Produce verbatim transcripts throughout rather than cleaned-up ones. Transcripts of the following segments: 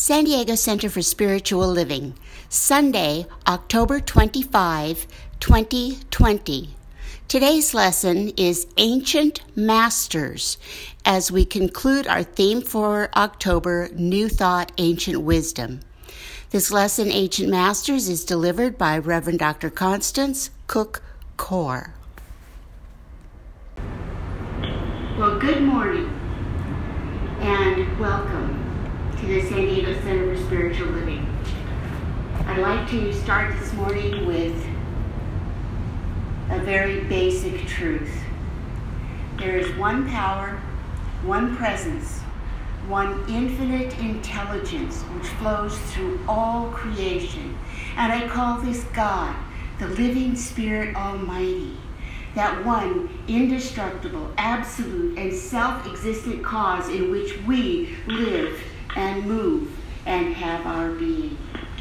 San Diego Center for Spiritual Living, Sunday, October twenty-fifth, twenty twenty. Today's lesson is Ancient Masters, as we conclude our theme for October, New Thought, Ancient Wisdom. This lesson, Ancient Masters, is delivered by Reverend Doctor Constance Cook Core. Well, good morning and welcome to the San Diego Center for Spiritual Living. I'd like to start this morning with a very basic truth. There is one power, one presence, one infinite intelligence which flows through all creation. And I call this God, the living Spirit Almighty, that one indestructible, absolute, and self-existent cause in which we live and move and have our being.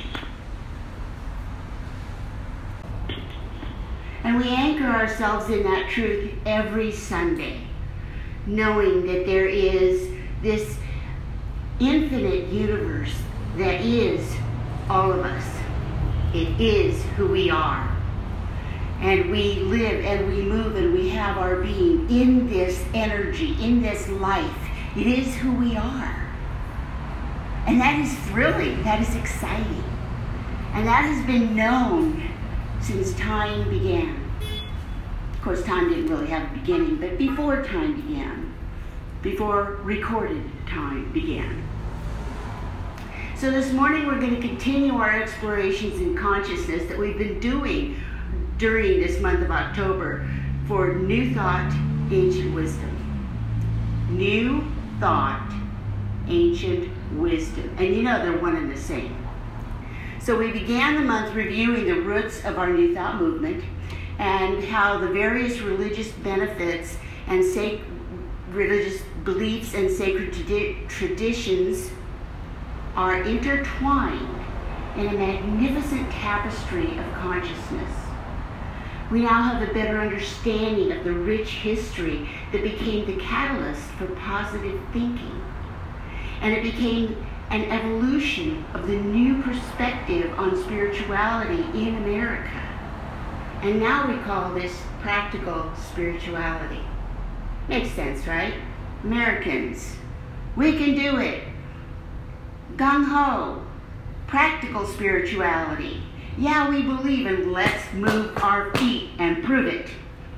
And we anchor ourselves in that truth every Sunday, knowing that there is this infinite universe that is all of us. It is who we are. And we live and we move and we have our being in this energy, in this life. It is who we are. And that is thrilling, that is exciting. And that has been known since time began. Of course, time didn't really have a beginning, but before time began, before recorded time began. So this morning we're going to continue our explorations in consciousness that we've been doing during this month of October for New Thought, Ancient Wisdom. New Thought, Ancient Wisdom. And you know they're one and the same. So we began the month reviewing the roots of our New Thought movement and how the various religious benefits and sac- religious beliefs and sacred tradi- traditions are intertwined in a magnificent tapestry of consciousness. We now have a better understanding of the rich history that became the catalyst for positive thinking. And it became an evolution of the new perspective on spirituality in America. And now we call this practical spirituality. Makes sense, right? Americans, we can do it. Gung-ho, practical spirituality. Yeah, we believe in let's move our feet and prove it.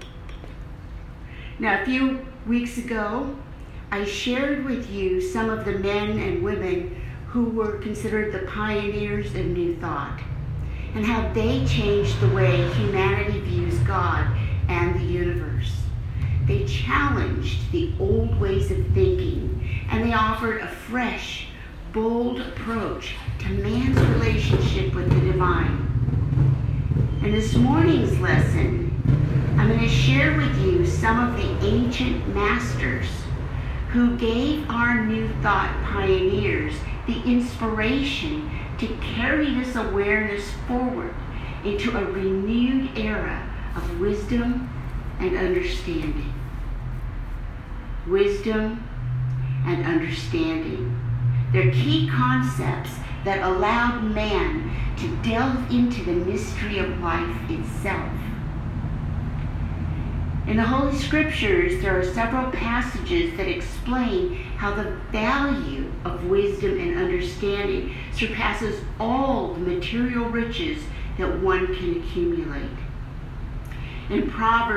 Now, a few weeks ago, I shared with you some of the men and women who were considered the pioneers of New Thought and how they changed the way humanity views God and the universe. They challenged the old ways of thinking and they offered a fresh, bold approach to man's relationship with the divine. In this morning's lesson, I'm going to share with you some of the ancient masters who gave our New Thought pioneers the inspiration to carry this awareness forward into a renewed era of wisdom and understanding. Wisdom and understanding. They're key concepts that allowed man to delve into the mystery of life itself. In the Holy Scriptures, there are several passages that explain how the value of wisdom and understanding surpasses all the material riches that one can accumulate. In Proverbs